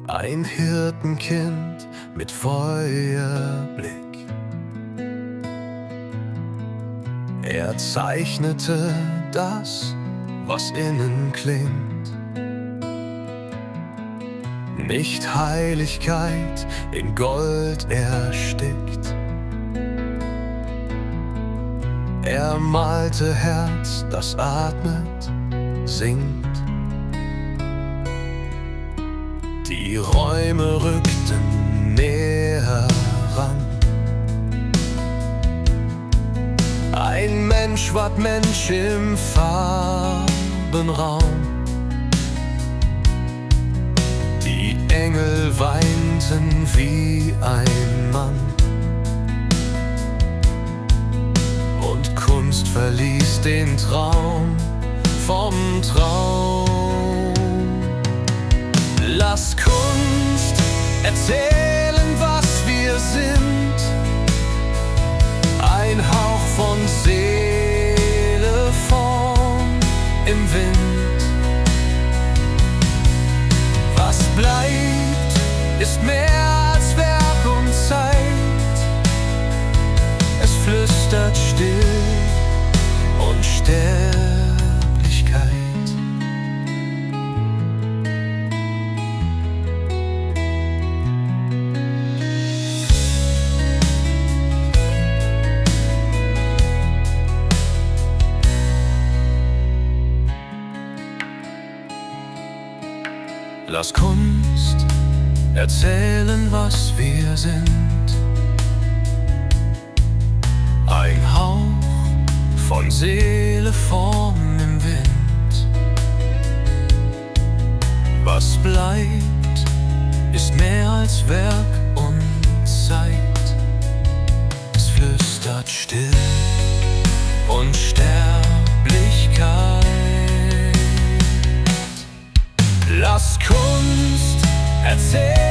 Ein Hirtenkind mit Feuerblick. Er zeichnete das, was innen klingt. Nicht Heiligkeit in Gold erstickt. Er malte Herz, das atmet, singt. Die Räume rückten näher ran. Ein Mensch ward Mensch im Farbenraum. Die Engel weinten wie ein Mann. Und Kunst verließ den Traum vom Traum. Lass Kunst erzählen, was wir sind. Ein Hauch von Seele, Form im Wind. Was bleibt, ist mehr als Werk und Zeit. Es flüstert still und Sterblichkeit. Lass Kunst erzählen, was wir sind. Ein Hauch von Seele, Form im Wind. Was bleibt, ist mehr als Werk und Zeit. Es flüstert still und Sterblichkeit. Lass Kunst erzählen.